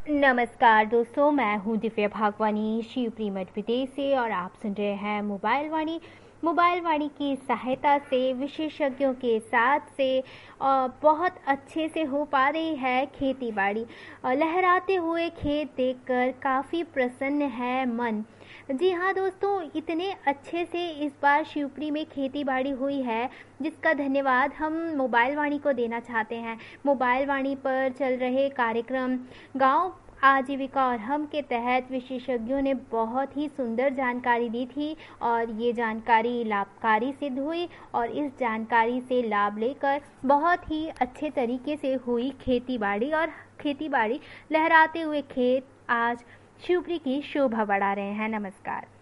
नमस्कार दोस्तों, मैं हूं दिव्या भागवानी शिवप्री मध्य प्रदेश से और आप सुन रहे हैं मोबाइल वाणी की सहायता से विशेषज्ञों के साथ से बहुत अच्छे से हो पा रही है खेती बाड़ी। लहराते हुए खेत देखकर काफ़ी प्रसन्न है मन। जी हाँ दोस्तों, इतने अच्छे से इस बार शिवपुरी में खेती बाड़ी हुई है जिसका धन्यवाद हम मोबाइल वाणी को देना चाहते हैं। मोबाइल वाणी पर चल रहे कार्यक्रम गांव आजीविका और हम के तहत विशेषज्ञों ने बहुत ही सुंदर जानकारी दी थी और ये जानकारी लाभकारी सिद्ध हुई और इस जानकारी से लाभ लेकर बहुत ही अच्छे तरीके से हुई खेती बाड़ी लहराते हुए खेत आज शिवपुरी की शोभा बढ़ा रहे हैं। नमस्कार।